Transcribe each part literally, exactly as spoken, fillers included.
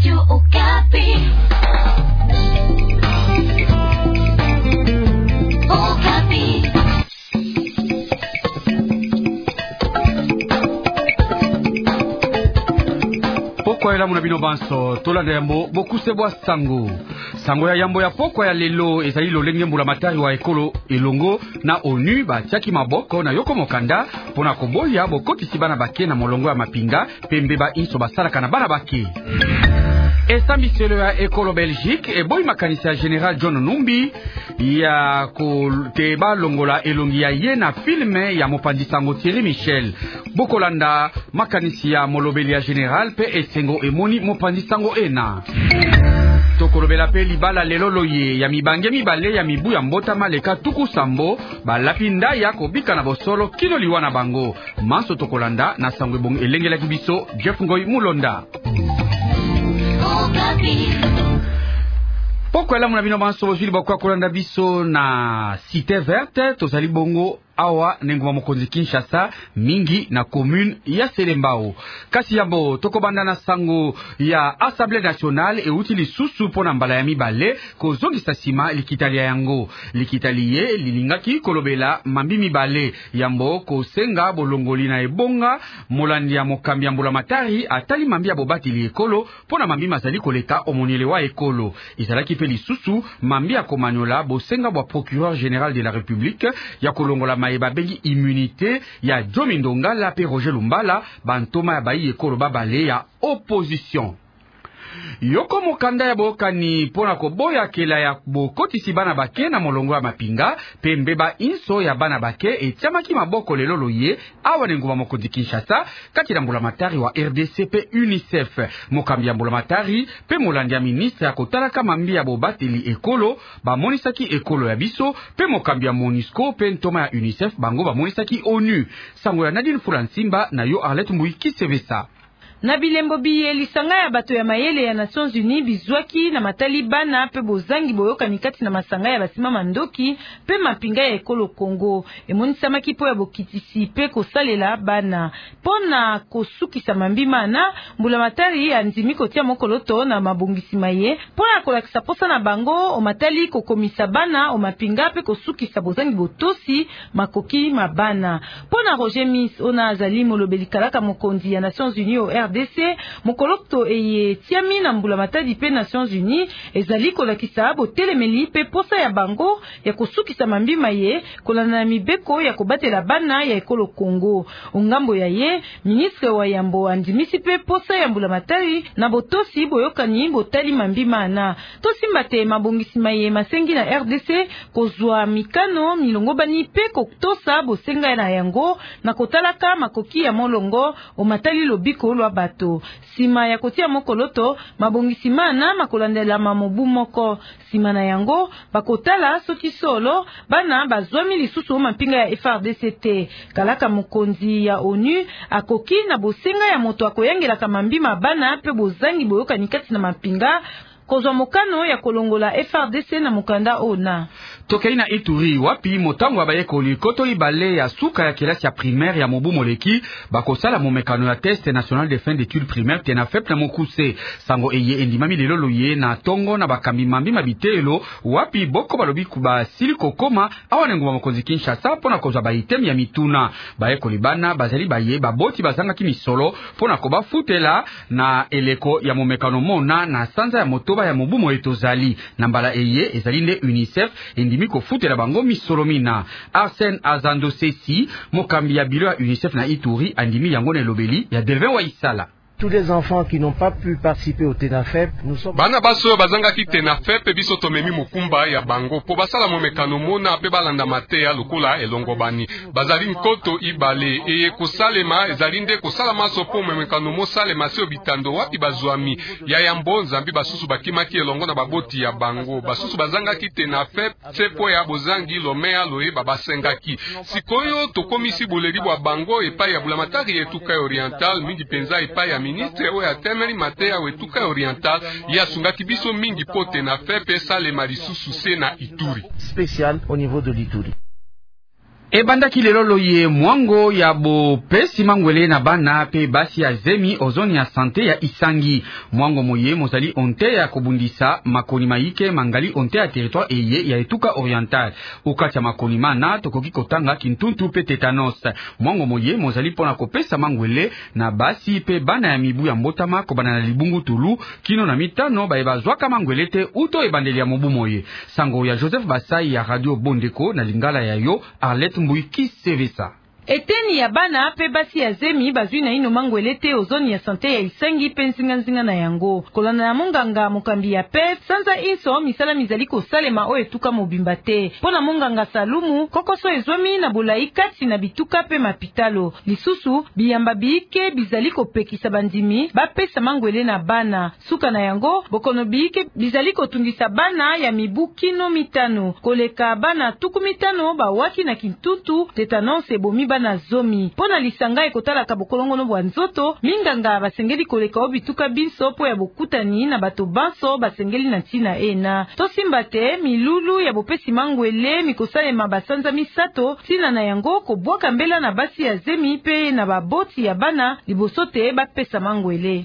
Radio Okapi. Okapi. Pokwa ela muna bino banso tolanda yambo bokuse bwa sango sango ya yambo ya pokwa ya lelo ezali lolenge mbula matari wa ekolo elongo na ONU batiaki maboko na yoko mokanda pona koboya bokotisi bana bake na molongo ya mapinga pembe ba inso basalaka na bana bake. Esambiselo ya ekolo Belgique eboyi makanisi ya General John Numbi ya koteba longola elongi ya ye na filme ya mopandi sango Thierry Michel. Bokolanda makanisi ya molobeli ya General pe esengo emoni mopandi sango ena. Tokolobela pe libala lelo loye ya mibange mibale ya mibu ya mbota maleka tuku sambo balapi ndaya kobika na bosolo kino liwa na bango. Maso tokolanda na sango ebong elengela kibiso Jeff Ngoy Mulonda. Pokwa ela muna bino banso bozuli bakwa kolanda biso na Cité Verte tozali bongo awa nenguma mokonzi Kinshasa mingi na commune ya Selembao. Kasi yambo tokobanda na sango ya Assemblée nationale e uti lisusu pona mbala ya mibale kozongisa sima likitalia yango. Likitalie lilingaki kolobela mambi mibale yambo kosenga bolongoli na ebonga molandi ya mokambi ya mbula matari atali mambi ya bobati li ekolo pona mambi mazali koleka omoniele wa ekolo. Izalaki pe lisusu mambi ya komanyola bosenga bwa procureur général de la République ya kolongola eba bengi immunité ya Jomi Ndongala pe Roger Lumbala bantoma ya bayi ekolo babale ya opposition. Yoko mokanda ya bokani pona koboya kela ya bokotisi bana bake na molongo ya mapinga pembe ba inso ya bana bake etiamaki maboko lelo loye awa nenguma mokonzi Kinshasa kati na mbula matari wa R D C pe UNICEF. Mokambi ya mbula matari pe molandi ya ministre ya kotalaka mambi ya bobateli ekolo bamonisaki ekolo ya biso pe mokambi ya MONUSCO pe ntoma ya UNICEF bango bamonisaki ONU. Sango ya Nadine Fulansimba na yo Arlette Mbuiki Sevesa. Na bilembo biye lisanga ya bato ya mayele ya Nations Unies bizwaki na matali bana pe bozangi boyoka nikati na masanga ya basima mandoki pe mapinga ya ekolo Kongo emonisamaki po ya bokitisi pe kosalela bana pona kosukisa mambima na mbula matari anzimi kotia mokoloto na mabongisi maye pona kolakisa posa na bango o matali kokomisa bana o mapinga pe kosukisa bozangi botosi makoki mabana pona Roger Miss ona azali molobeli kalaka mokonzi ya Nations Unies o R D C mokolokto eye tiami na mbula matadi pe Nations Unies ezali kolakisa botelemeli pe posa ya bango ya kosukisa mambima ye kolana na mibeko ya kobatela bana ya ekolo Kongo. Ongambo ya ye ministre wa yambo andimisi pe posa ya mbula matadi na botosi boyokani botali mambima na tosimba te mabongisi maye masengi na R D C kozwa mikano milongo bani pe koktosa bosenga na yango na kotalaka makoki ya molongo o matali lobiko lwa bato. Sima ya kotia mokoloto mabongisi mana makolandela mamobu moko sima na yango bakotala soki solo bana bazwami lisusu mapinga ya F R D C T. Kalaka mokonzi ya ONU akoki na bosenga ya moto akoyangelaka mambima bana pe bozangi boyoka nikati na mapinga kozwa mokano ya kolongola F R D C na mukanda ona. Tokei na Ituri wapi motango abayekoli koto ibale ya suka ya kelasi ya primaire ya mobu moleki bakosala momekano ya test national de fin d'études primaires tena fep na mokuse sango eye endimami lelo loye na tongo na bakambi mambi mabitelo wapi boko balobi kuba sili kokoma awa nenguma mokonzi Kinshasa pona kozwa baitemi ya mituna bayekoli bana bazali baye baboti bazanga kimisolo pona koba futela na eleko ya momekano mona na sanza ya motoba ya mobu moetozali na mbala eye ezali nde UNICEF endimi kofutela bango misolomina. Arsène Azando Sesi mokambi ya bilo ya UNICEF na Ituri andimi yango na elobeli ya Delvin Waisala. Tous les enfants qui n'ont pas pu participer au TENAFEP, nous sommes bana baso bazanga ki TENAFEP biso tomemi mukumba ya bango po basala momekano mona pe balanda mateya lokola elongo bani bazali nkoto ibale eye kosalema ezali nde kosala maso po momekano mosalema se obitando wapi bazwami ya yambo nzambi basusu bakimaki elongo na baboti ya bango basusu bazanga ki TENAFEP sepo ya bozangi lomea loye babasengaki sikoyo tokomisi boleri bwa bango epai ya bulamatari etuka oriental mingi penza epai ya ministre oya temeli mateya wetuka oriental ya sungaki biso mingi pote na fepe sale malisusu se na Ituri spécial au niveau de l'Ituri. E banda kilelo loye mwango ya bo pesi mangwele na bana pe basi ya zemi ozoni ya sante ya Isangi. Mwango moye mozali onte ya kobundisa makoni maike mangali onte ya territoire eye ya etuka oriental. Ukacha makoni mana tokoki kotanga kintuntu pe tetanos. Mwango moye mozali pona kopesa mangwele na basi pe bana ya mibu ya mbotama kobana na libungu tulu kino na mitano ba eba zwaka mangwele te uto ebandeli ya mobu moye. Sango ya Joseph Basai ya Radio Bondeko na lingala ya yo Arlette Mbuiki Sevesa. Eteni ya bana pe basi ya zemi bazwi na ino mangwele te ozoni ya sante ya Isangi pe nzinga nzinga na yango. Kolana na munganga mokambi ya pe sanza inso misala mizali kosalema o etuka mobimba te. Pona munganga Salumu kokoso ezwami na bolai kati na bituka pe mapitalo. Lisusu biyamba biike bizali kopekisa bandimi bapesa mangwele na bana. Suka na yango bokono biike bizali kotungisa bana ya mibu kino mitano. Koleka bana tuku mitano bawaki na kintutu tetanonse bomi bana zomi. Pona lisanga ekotala kabokolongono bwa nzoto, minganga basengeli koleka obituka binso po ya bokutani na bato banso basengeli na tina ena. Tosimbate milulu ya bopesi mangwele mikosalema basanza misato tina na yango kobwaka mbela na basi ya zemi pe na baboti ya bana libosote bapesa mangwele.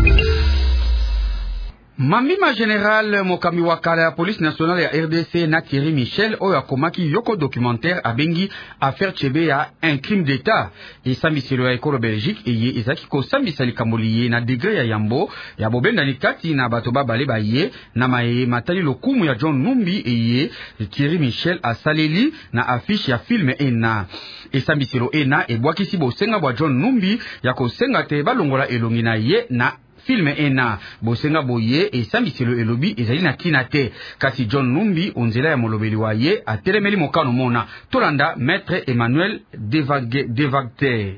Mamima General Mokami wakala ya Police Nationale ya R D C na Thierry Michel oyo akomaki yoko documentaire abengi affaire chebe ya un crime d'état. Esambiselo ya ekolo Belgique eye ezaki kosambisa likambo liye na degré ya yambo ya bobenda ni kati na bato babale baye na maye matali lokumu ya John Numbi eye Thierry Michel asaleli na affiche ya film ena. Esambiselo ena ebwakisi bosenga bwa John Numbi ya kosenga te balongola elongi na ye na film ena. Bosenga boye esambiselo elobi ezali na kina te. Kasi John Numbi onzela ya molobeli wa ye atelemeli mokano mona. Tolanda Maître Emmanuel Devagter.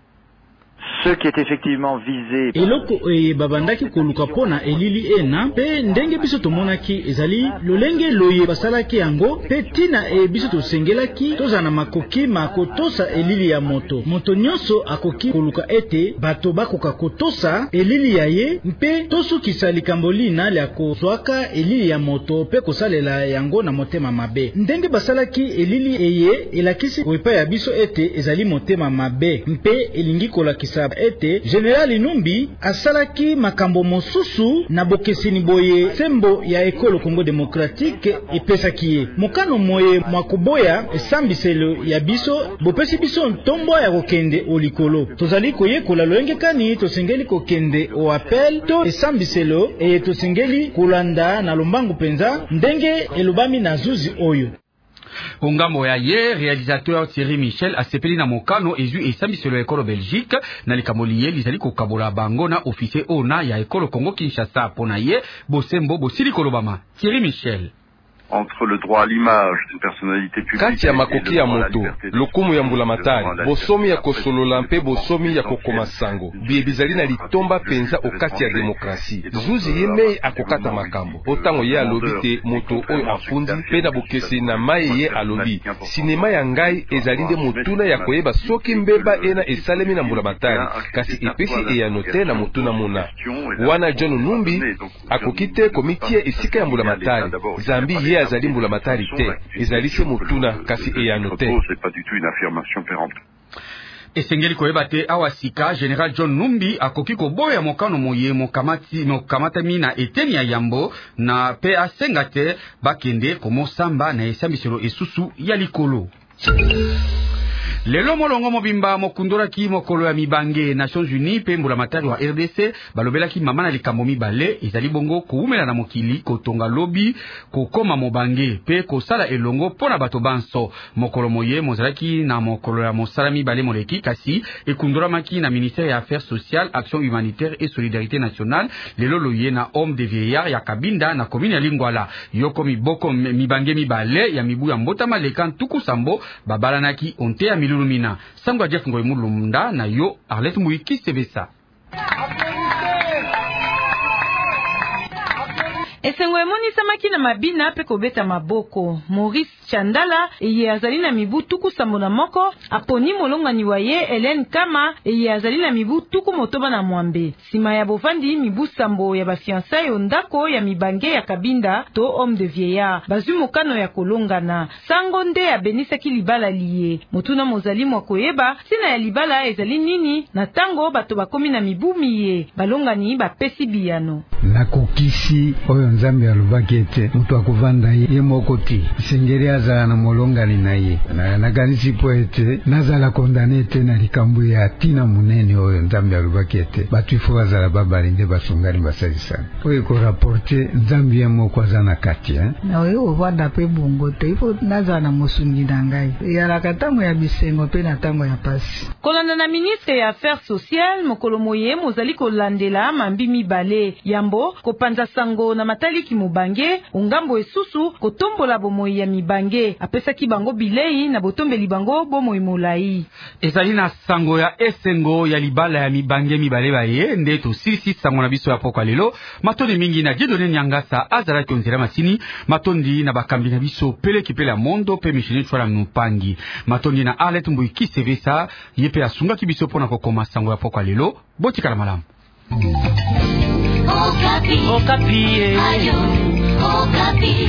Ce qui est effectivement visé. Eloko e babandaki koluka pona elili ena pe ndenge biso tomonaki ezali lolenge loye basalaki yango pe tina e biso tosengelaki tozana makoki makotosa elili ya moto. Moto nyonso akoki koluka ete bato bakoka kotosa elili ya ye mpe tosukisa likambo lina lya kozwaka elili ya moto pe kosalela yango na motema mabe. Ndenge basalaki elili eye elakisi koepa ya biso ete ezali motema mabe mpe elingi kolakisa ete General Numbi asalaki makambo mosusu na bokesini boye sembo ya ekolo Congo Democratique epesaki ye. Mokano moye mwakoboya esambiselo ya biso bopesi biso ntombo ya kokende olikolo. Tozali koyekola lolenge kani tosengeli kokende o appel to esambiselo e tosengeli kolanda na lombangu penza ndenge elobami na zuzi oyo. Ongambo ya ye, réalisateur Thierry Michel asepeli na mokano ezu esambiselo ya ekolo Belgique na likambo liye lizali kokabola bango na officier ona ya ekolo Congo Kinshasa pona ye bosembo bosili kolobama. Thierry Michel. Entre le droit à l'image d'une personnalité publique kati ya makoki ya moto lokumu ya mbulamatari bosomi ya kosolola mpe bosomi ya kokoma sango biye bizali na litomba penza okati ya demokrasi. Zuzi yeme akokata makambo otango ye alobi te moto oyo afundi mpe na bokesi na mai ye alobi sinema ya ngai ezali nde motuna ya koyeba soki mbeba ena esalemi na mbulamatari kasi epesi eyanote na motuna mona wana John Numbi akoki te komitie esika ya mbulamatari zambi ye azali mbulamatari te ezali se motuna kasi eyano te. Esengeli koyeba te awasika General John Numbi akoki koboya mokano moye mokamati mokamatami na eteni ya yambo na pe asenga te bakende komosamba na esambiselo esusu ya likolo. Lelo molongo mobimba mokundolaki mokolo ya mibange Nations Unies pe mbulamatari wa R D C balobelaki mama na likambo mibale ezali bongo koumela na mokili kotonga lobi kokoma mobange pe kosala elongo pona bato banso. Mokolo moye mozalaki na mokolo ya mosala mibale moleki kasi ekundolamaki na ministère ya affaires sociales, action humanitaire et solidarité nationale lelo loye na homme de vieillard ya Kabinda na commune ya Lingwala. Yoko miboko mibange mibale ya mibu ya mbotama lekan tuku sambo babalanaki onte ya Lumina. Sango Jeff Ngoy Mulumda na yo Arlette Mbuiki Sevesa. Esengo emoni samaki na mabina pe kobeta maboko. Maurice Chandala eye azali na mibu tuku sambo na moko aponi molongani waye Hélène Kama eye azali na mibu tuku motoba na mwambe. Sima ya bovandi mibu sambo ya bafiançailles ondako ya mibange ya Kabinda to homme de vieillard. Bazwi mokano ya kolongana. Sango nde abenisaki libala liye. Motuna mozali mwa koyeba sina ya libala ezali nini na tango bato bakomi na mibu miye. Balongani bapesi biyano. Nakokisi oyo Nzambe alobaki ete mutu akuvanda ye moko ti sengeri azala na molongani na ye na nakanisi po ete nazala kondane ete na likambo ya tina munene oyo Nzambe alobaki ete batu ifo bazala babali nde basungani basalisana oyo koraporte Nzambe ye moko aza na kati eh? Na oyo ovanda pe bongo te ifo nazala na mosungi na ngai eyalaka tango ya bisengo pe na tango ya pasi. Kolanda na ministre ya affaires sociales mokolo moye mozali kolandela mambi mibale yambo kopanza sango na mataliki mubange ungambo esusu kotombola bomoi ya mibange apesaki bango bilei na botombeli bango bomoi molai. Ezali na sango ya esengo ya libala ya mibange mibale baye nde to sisi sango na biso ya pokwa lelo matondi mingi na Dieudonné Nyangasa azala konzela masini matondi na bakambi na biso pele kipela mondo pe mishini chwala mupangi matondi na Alet Mbuiki Sevesa yepe asunga kibiso pona kokoma sango ya pokwa lelo botika la malamu. Okapi. Okapi. Ayo. Okapi.